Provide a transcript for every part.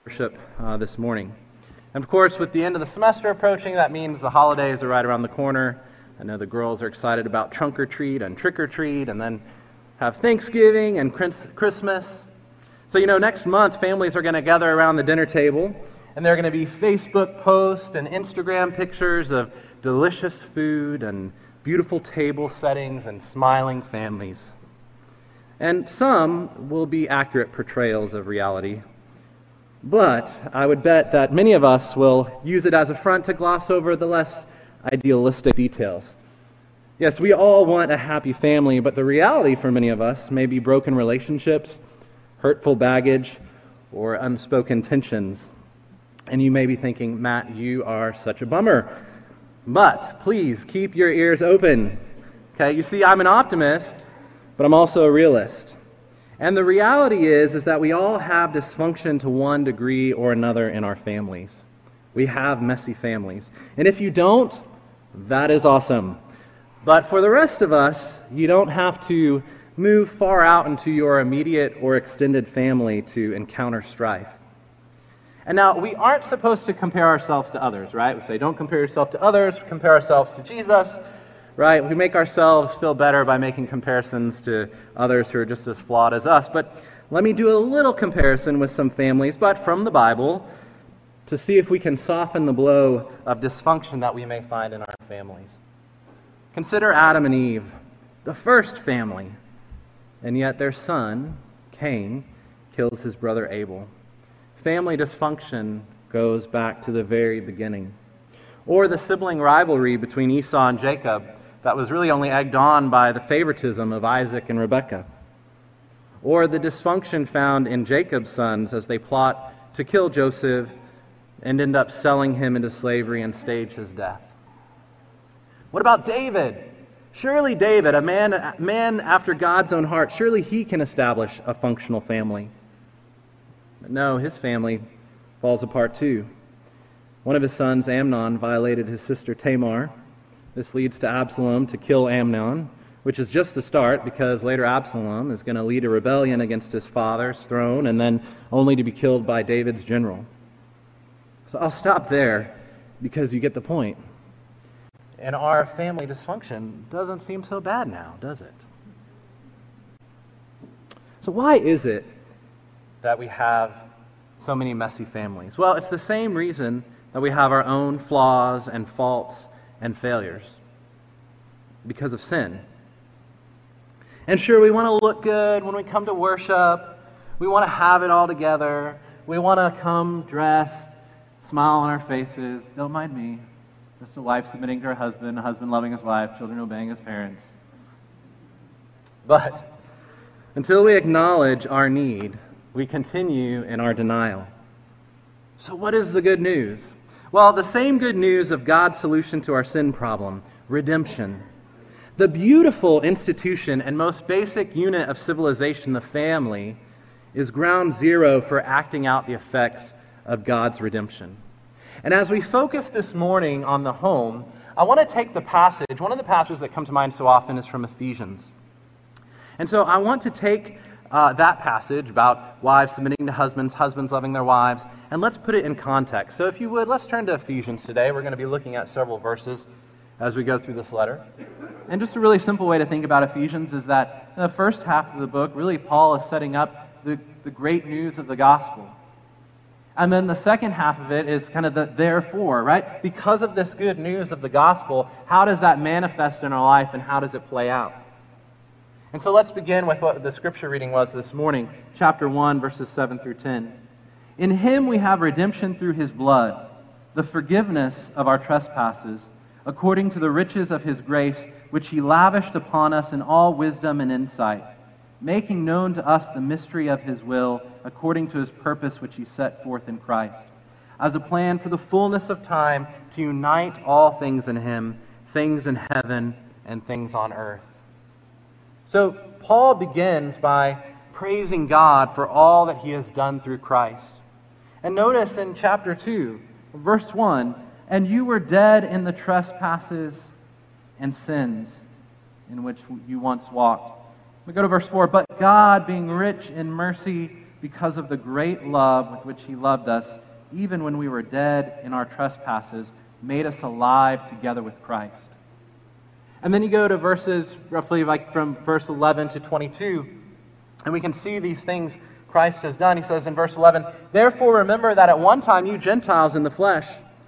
worship this morning. And of course, with the end of the semester approaching, that means the holidays are right around the corner. I know the girls are excited about trunk or treat and trick or treat, and then have Thanksgiving and Christmas. So, next month, families are going to gather around the dinner table, and there are going to be Facebook posts and Instagram pictures of delicious food and beautiful table settings and smiling families. And some will be accurate portrayals of reality. But I would bet that many of us will use it as a front to gloss over the less idealistic details. Yes, we all want a happy family, but the reality for many of us may be broken relationships, hurtful baggage, or unspoken tensions. And you may be thinking, Matt, you are such a bummer. But please keep your ears open. Okay, you see, I'm an optimist, but I'm also a realist. And the reality is that we all have dysfunction to one degree or another in our families. We have messy families. And if you don't, that is awesome. But for the rest of us, you don't have to move far out into your immediate or extended family to encounter strife. And now, we aren't supposed to compare ourselves to others, right? We say, don't compare yourself to others, compare ourselves to Jesus. Right? We make ourselves feel better by making comparisons to others who are just as flawed as us. But let me do a little comparison with some families, but from the Bible, to see if we can soften the blow of dysfunction that we may find in our families. Consider Adam and Eve, the first family, and yet their son, Cain, kills his brother Abel. Family dysfunction goes back to the very beginning. Or the sibling rivalry between Esau and Jacob, that was really only egged on by the favoritism of Isaac and Rebekah. Or the dysfunction found in Jacob's sons as they plot to kill Joseph and end up selling him into slavery and stage his death. What about David? Surely David, a man after God's own heart, surely he can establish a functional family. But no, his family falls apart too. One of his sons, Amnon, violated his sister Tamar. This leads to Absalom to kill Amnon, which is just the start, because later Absalom is going to lead a rebellion against his father's throne and then only to be killed by David's general. So I'll stop there because you get the point. And our family dysfunction doesn't seem so bad now, does it? So why is it that we have so many messy families? Well, it's the same reason that we have our own flaws and faults and failures, because of sin. And sure, we want to look good when we come to worship. We want to have it all together. We want to come dressed, smile on our faces. Don't mind me. Just a wife submitting to her husband, a husband loving his wife, children obeying his parents. But until we acknowledge our need, we continue in our denial. So what is the good news? Well, the same good news of God's solution to our sin problem, redemption. The beautiful institution and most basic unit of civilization, the family, is ground zero for acting out the effects of God's redemption. And as we focus this morning on the home, I want to take the passage. One of the passages that come to mind so often is from Ephesians. And so I want to take that passage about wives submitting to husbands, husbands loving their wives, and let's put it in context. So if you would, let's turn to Ephesians today. We're going to be looking at several verses as we go through this letter. And just a really simple way to think about Ephesians is that in the first half of the book, really Paul is setting up the great news of the gospel. And then the second half of it is kind of the therefore, right? Because of this good news of the gospel, how does that manifest in our life and how does it play out? And so let's begin with what the scripture reading was this morning, chapter 1, verses 7 through 10. In him we have redemption through his blood, the forgiveness of our trespasses, according to the riches of his grace, which he lavished upon us in all wisdom and insight, making known to us the mystery of his will, according to his purpose which he set forth in Christ, as a plan for the fullness of time to unite all things in him, things in heaven and things on earth. So Paul begins by praising God for all that he has done through Christ. And notice in chapter 2, verse 1, and you were dead in the trespasses and sins in which you once walked. We go to verse 4, but God, being rich in mercy, because of the great love with which he loved us, even when we were dead in our trespasses, made us alive together with Christ. And then you go to verses roughly like from verse 11 to 22, and we can see these things Christ has done. He says in verse 11, "Therefore remember that at one time you Gentiles in the flesh,"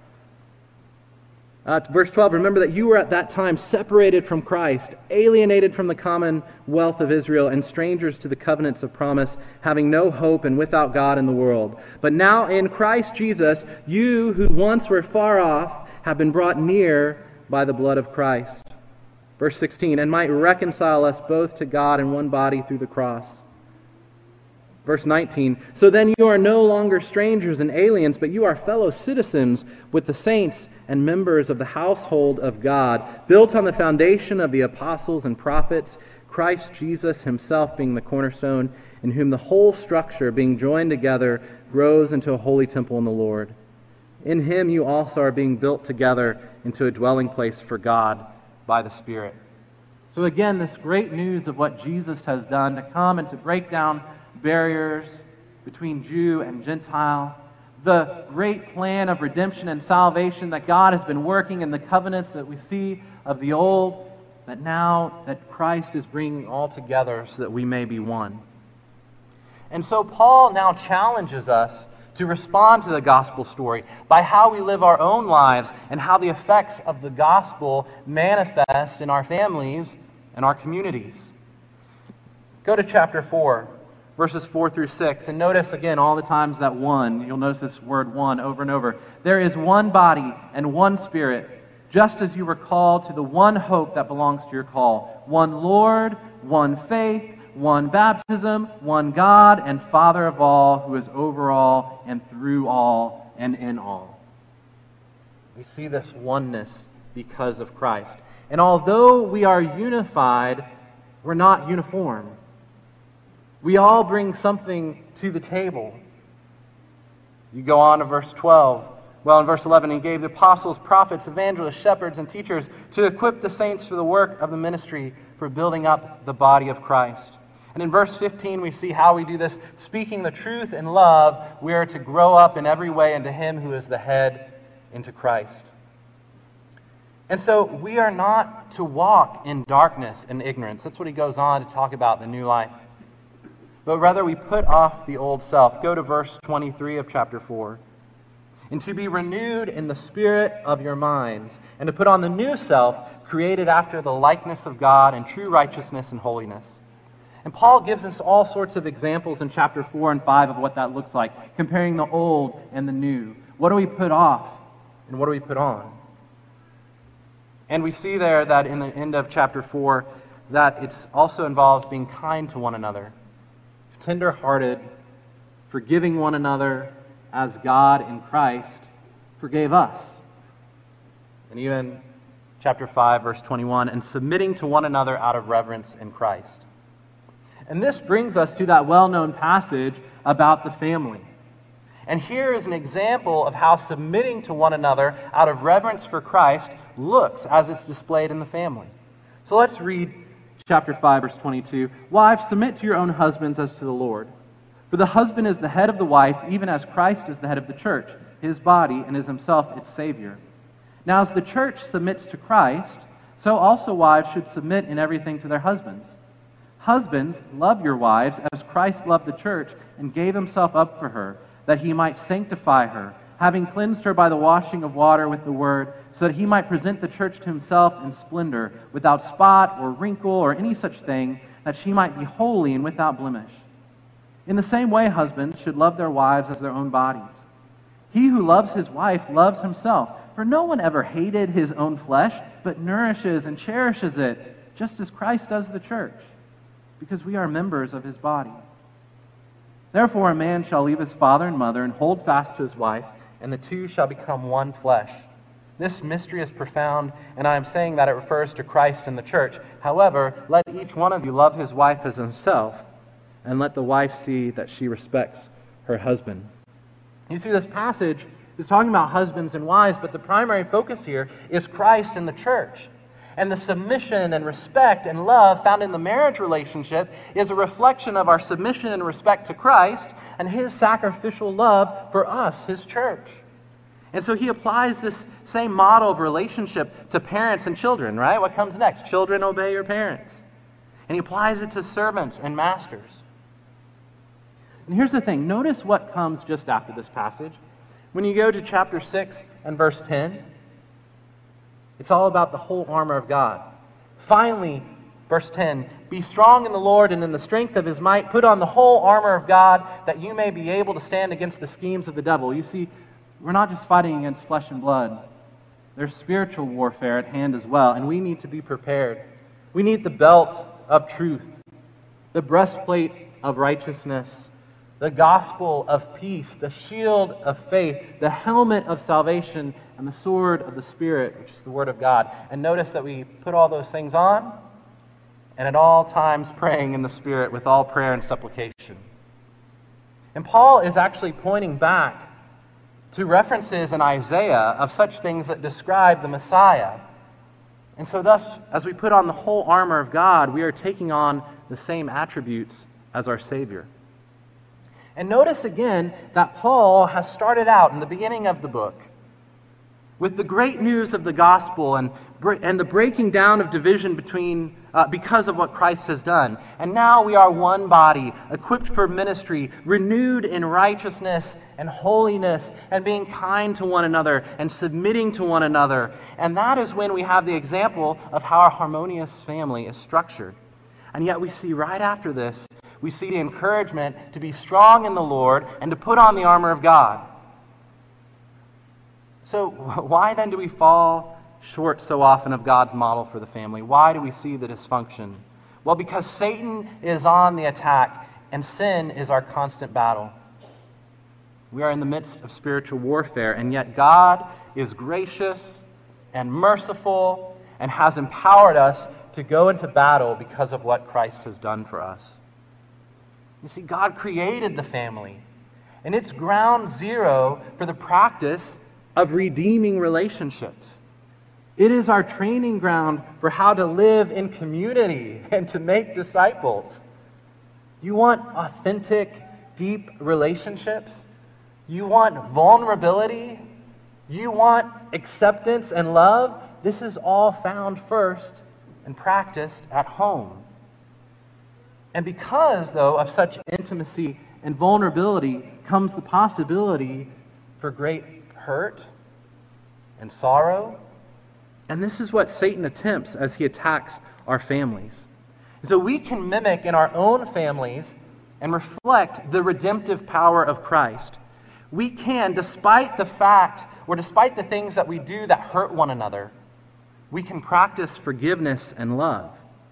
verse 12, "remember that you were at that time separated from Christ, alienated from the commonwealth of Israel, and strangers to the covenants of promise, having no hope and without God in the world. But now in Christ Jesus, you who once were far off have been brought near by the blood of Christ." Verse 16, "and might reconcile us both to God in one body through the cross." Verse 19, "So then you are no longer strangers and aliens, but you are fellow citizens with the saints and members of the household of God, built on the foundation of the apostles and prophets, Christ Jesus himself being the cornerstone, in whom the whole structure, being joined together, grows into a holy temple in the Lord. In him you also are being built together into a dwelling place for God by the Spirit." So again, this great news of what Jesus has done to come and to break down barriers between Jew and Gentile, the great plan of redemption and salvation that God has been working in the covenants that we see of the old, that now that Christ is bringing all together so that we may be one. And so Paul now challenges us to respond to the gospel story by how we live our own lives and how the effects of the gospel manifest in our families and our communities. Go to chapter 4, verses 4 through 6, and notice again all the times that one, you'll notice this word one over and over. "There is one body and one Spirit, just as you were called to the one hope that belongs to your call. One Lord, one faith, one baptism, one God and Father of all, who is over all and through all and in all." We see this oneness because of Christ. And although we are unified, we're not uniform. We all bring something to the table. You go on to verse 12. Well, in verse 11, "He gave the apostles, prophets, evangelists, shepherds, and teachers to equip the saints for the work of the ministry, for building up the body of Christ." And in verse 15, we see how we do this. "Speaking the truth in love, we are to grow up in every way into Him who is the head, into Christ." And so we are not to walk in darkness and ignorance. That's what he goes on to talk about, the new life. But rather we put off the old self. Go to verse 23 of chapter 4. "And to be renewed in the spirit of your minds, and to put on the new self, created after the likeness of God in true righteousness and holiness." And Paul gives us all sorts of examples in chapter 4 and 5 of what that looks like, comparing the old and the new. What do we put off, and what do we put on? And we see there that in the end of chapter 4, that it also involves being kind to one another, tender-hearted, forgiving one another as God in Christ forgave us. And even chapter 5, verse 21, "and submitting to one another out of reverence in Christ." And this brings us to that well-known passage about the family. And here is an example of how submitting to one another out of reverence for Christ looks as it's displayed in the family. So let's read chapter 5, verse 22. "Wives, submit to your own husbands as to the Lord. For the husband is the head of the wife, even as Christ is the head of the church, his body, and is himself its Savior. Now as the church submits to Christ, so also wives should submit in everything to their husbands. Husbands, love your wives as Christ loved the church and gave himself up for her, that he might sanctify her, having cleansed her by the washing of water with the word, so that he might present the church to himself in splendor, without spot or wrinkle or any such thing, that she might be holy and without blemish. In the same way, husbands should love their wives as their own bodies. He who loves his wife loves himself, for no one ever hated his own flesh, but nourishes and cherishes it, just as Christ does the church, because we are members of his body. Therefore a man shall leave his father and mother and hold fast to his wife, and the two shall become one flesh. This mystery is profound, and I am saying that it refers to Christ and the church. However, let each one of you love his wife as himself, and let the wife see that she respects her husband." You see, this passage is talking about husbands and wives, but the primary focus here is Christ and the church. And the submission and respect and love found in the marriage relationship is a reflection of our submission and respect to Christ and his sacrificial love for us, his church. And so he applies this same model of relationship to parents and children, right? What comes next? Children, obey your parents. And he applies it to servants and masters. And here's the thing. Notice what comes just after this passage. When you go to chapter 6 and verse 10, it's all about the whole armor of God. Finally, verse 10, be strong in the Lord and in the strength of his might. Put on the whole armor of God that you may be able to stand against the schemes of the devil. You see, we're not just fighting against flesh and blood. There's spiritual warfare at hand as well, and we need to be prepared. We need the belt of truth, the breastplate of righteousness, the gospel of peace, the shield of faith, the helmet of salvation, and the sword of the Spirit, which is the Word of God. And notice that we put all those things on, and at all times praying in the Spirit with all prayer and supplication. And Paul is actually pointing back to references in Isaiah of such things that describe the Messiah. And so thus, as we put on the whole armor of God, we are taking on the same attributes as our Savior. And notice again that Paul has started out in the beginning of the book with the great news of the gospel and the breaking down of division because of what Christ has done. And now we are one body, equipped for ministry, renewed in righteousness and holiness, and being kind to one another and submitting to one another. And that is when we have the example of how our harmonious family is structured. And yet we see right after this, we see the encouragement to be strong in the Lord and to put on the armor of God. So why then do we fall short so often of God's model for the family? Why do we see the dysfunction? Well, because Satan is on the attack and sin is our constant battle. We are in the midst of spiritual warfare, and yet God is gracious and merciful and has empowered us to go into battle because of what Christ has done for us. You see, God created the family, and it's ground zero for the practice of redeeming relationships. It is our training ground for how to live in community and to make disciples. You want authentic, deep relationships? You want vulnerability? You want acceptance and love? This is all found first and practiced at home. And because, though, of such intimacy and vulnerability comes the possibility for great hurt and sorrow. And this is what Satan attempts as he attacks our families. So we can mimic in our own families and reflect the redemptive power of Christ. We can, despite the fact, or despite the things that we do that hurt one another, we can practice forgiveness and love.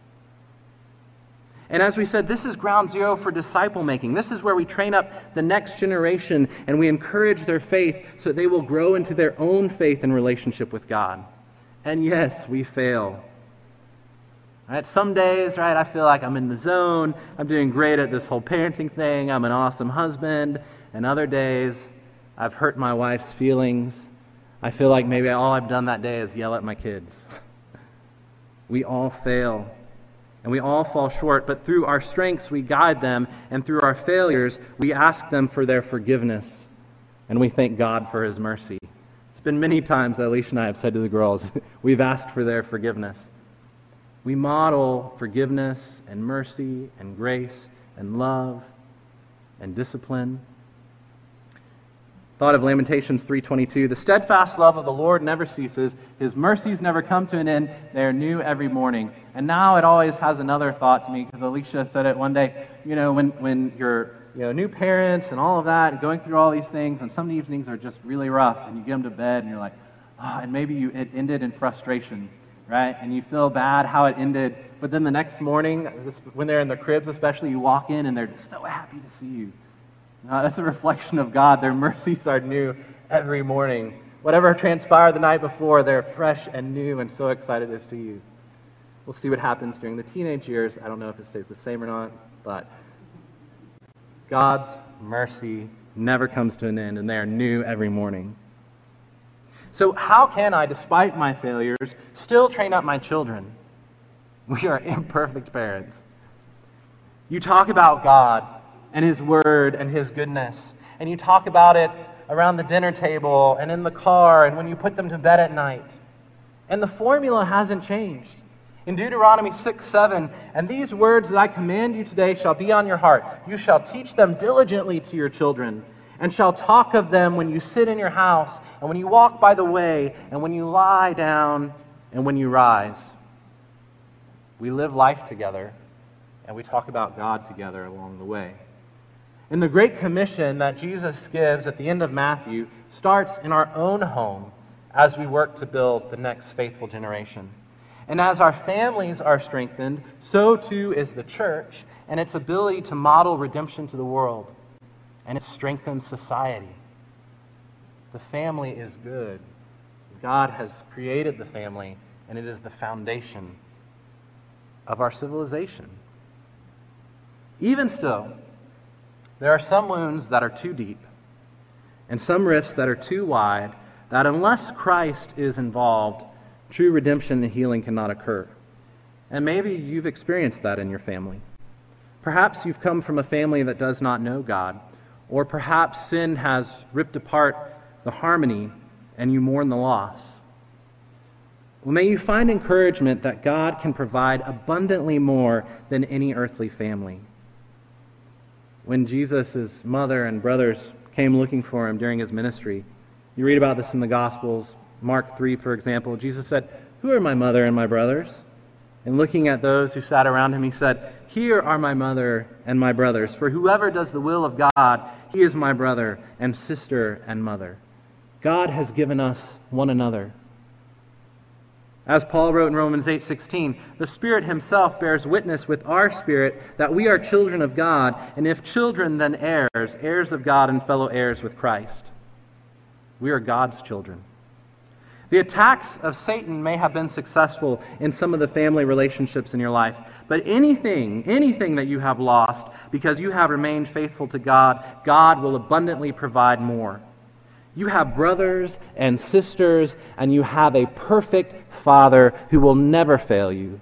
And as we said, this is ground zero for disciple making. This is where we train up the next generation and we encourage their faith so that they will grow into their own faith and relationship with God. And yes, we fail. Right? Some days, right, I feel like I'm in the zone. I'm doing great at this whole parenting thing. I'm an awesome husband. And other days, I've hurt my wife's feelings. I feel like maybe all I've done that day is yell at my kids. We all fail. And we all fall short, but through our strengths we guide them, and through our failures we ask them for their forgiveness, and we thank God for His mercy. It's been many times that Alicia and I have said to the girls, we've asked for their forgiveness. We model forgiveness and mercy and grace and love and discipline. Thought of Lamentations 3:22. The steadfast love of the Lord never ceases. His mercies never come to an end. They are new every morning. And now it always has another thought to me, because Alicia said it one day, when you're new parents and all of that, and going through all these things, and some evenings are just really rough, and you get them to bed, and you're like, and maybe it ended in frustration, right? And you feel bad how it ended, but then the next morning, when they're in their cribs especially, you walk in and they're so happy to see you. That's a reflection of God. Their mercies are new every morning. Whatever transpired the night before, they're fresh and new and so excited to see you. We'll see what happens during the teenage years. I don't know if it stays the same or not, but God's mercy never comes to an end, and they are new every morning. So how can I, despite my failures, still train up my children? We are imperfect parents. You talk about God and His Word and His goodness, and you talk about it around the dinner table and in the car and when you put them to bed at night. And the formula hasn't changed. In Deuteronomy 6:7, and these words that I command you today shall be on your heart. You shall teach them diligently to your children, and shall talk of them when you sit in your house, and when you walk by the way, and when you lie down, and when you rise. We live life together, and we talk about God together along the way. And the Great Commission that Jesus gives at the end of Matthew starts in our own home as we work to build the next faithful generation. And as our families are strengthened, so too is the church and its ability to model redemption to the world. And it strengthens society. The family is good. God has created the family, and it is the foundation of our civilization. Even still, there are some wounds that are too deep and some rifts that are too wide that unless Christ is involved, true redemption and healing cannot occur. And maybe you've experienced that in your family. Perhaps you've come from a family that does not know God, or perhaps sin has ripped apart the harmony and you mourn the loss. Well, may you find encouragement that God can provide abundantly more than any earthly family. When Jesus' mother and brothers came looking for him during his ministry, you read about this in the Gospels. Mark 3, for example, Jesus said, "Who are my mother and my brothers?" And looking at those who sat around him, he said, "Here are my mother and my brothers. For whoever does the will of God, he is my brother and sister and mother." God has given us one another. As Paul wrote in Romans 8:16, the Spirit himself bears witness with our spirit that we are children of God, and if children, then heirs, heirs of God and fellow heirs with Christ. We are God's children. The attacks of Satan may have been successful in some of the family relationships in your life, but anything that you have lost because you have remained faithful to God, God will abundantly provide more. You have brothers and sisters, and you have a perfect Father who will never fail you.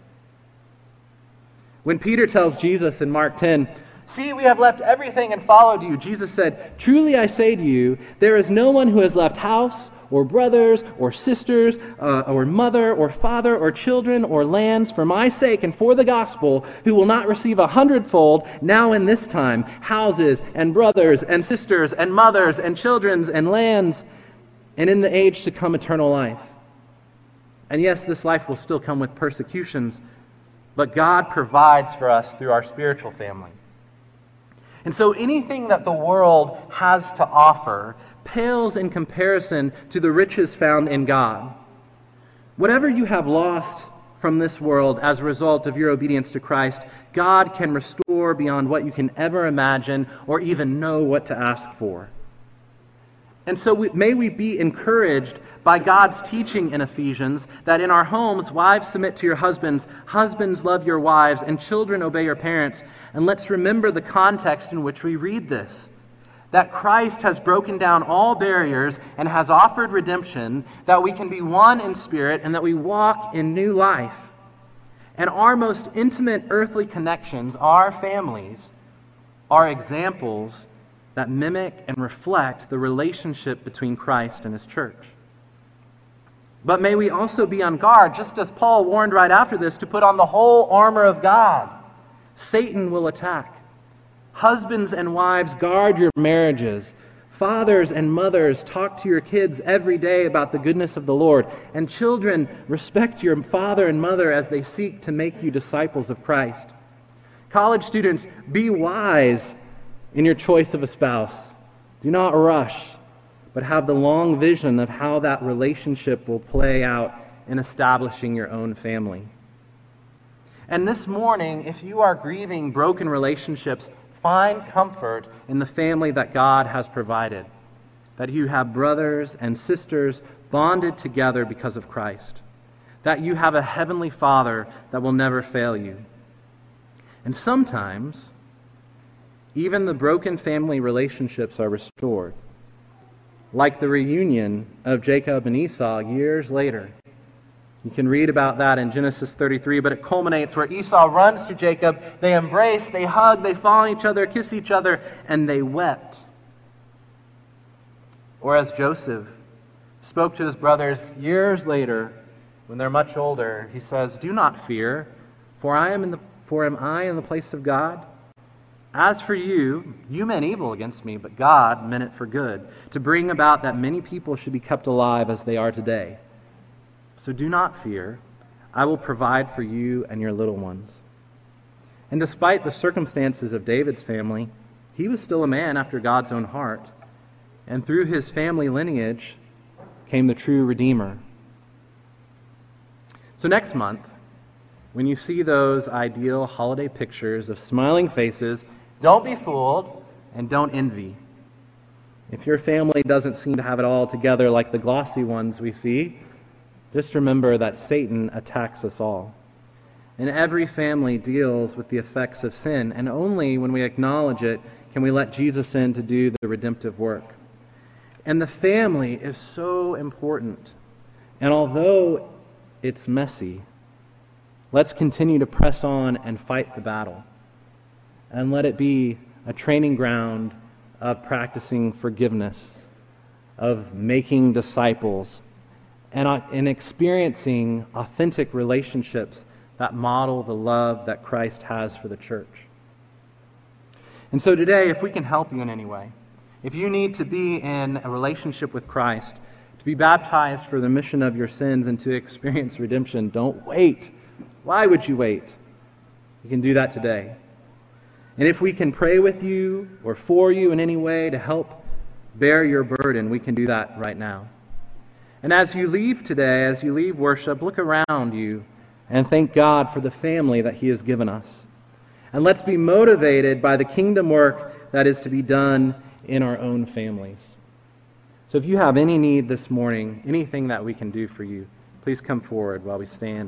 When Peter tells Jesus in Mark 10, "See, we have left everything and followed you," Jesus said, "Truly I say to you, there is no one who has left house or brothers or sisters or mother or father or children or lands for my sake and for the gospel who will not receive 100-fold now in this time, houses and brothers and sisters and mothers and children and lands, and in the age to come eternal life." And yes, this life will still come with persecutions, but God provides for us through our spiritual family. And so anything that the world has to offer pales in comparison to the riches found in God. Whatever you have lost from this world as a result of your obedience to Christ, God can restore beyond what you can ever imagine or even know what to ask for. And so may we be encouraged by God's teaching in Ephesians that in our homes, wives submit to your husbands, husbands love your wives, and children obey your parents. And let's remember the context in which we read this. That Christ has broken down all barriers and has offered redemption, that we can be one in spirit and that we walk in new life. And our most intimate earthly connections, our families, are examples that mimic and reflect the relationship between Christ and His church. But may we also be on guard, just as Paul warned right after this, to put on the whole armor of God. Satan will attack. Husbands and wives, guard your marriages. Fathers and mothers, talk to your kids every day about the goodness of the Lord. And children, respect your father and mother as they seek to make you disciples of Christ. College students, be wise in your choice of a spouse. Do not rush, but have the long vision of how that relationship will play out in establishing your own family. And this morning, if you are grieving broken relationships, find comfort in the family that God has provided, that you have brothers and sisters bonded together because of Christ, that you have a heavenly Father that will never fail you. And sometimes, even the broken family relationships are restored. like the reunion of Jacob and Esau years later. You can read about that in Genesis 33, but it culminates where Esau runs to Jacob. They embrace, they hug, they fall on each other, kiss each other, and they wept. Or as Joseph spoke to his brothers years later, when they're much older, he says, "Do not fear, for am I in the place of God? As for you, you meant evil against me, but God meant it for good, to bring about that many people should be kept alive as they are today. So do not fear. I will provide for you and your little ones." And despite the circumstances of David's family, he was still a man after God's own heart. And through his family lineage came the true Redeemer. So next month, when you see those ideal holiday pictures of smiling faces, don't be fooled and don't envy. If your family doesn't seem to have it all together like the glossy ones we see, just remember that Satan attacks us all. And every family deals with the effects of sin, and only when we acknowledge it can we let Jesus in to do the redemptive work. And the family is so important. And although it's messy, let's continue to press on and fight the battle. And let it be a training ground of practicing forgiveness, of making disciples, and experiencing authentic relationships that model the love that Christ has for the church. And so today, if we can help you in any way, if you need to be in a relationship with Christ, to be baptized for the remission of your sins and to experience redemption, don't wait. Why would you wait? You can do that today. And if we can pray with you or for you in any way to help bear your burden, we can do that right now. And as you leave today, as you leave worship, look around you and thank God for the family that He has given us. And let's be motivated by the kingdom work that is to be done in our own families. So if you have any need this morning, anything that we can do for you, please come forward while we stand.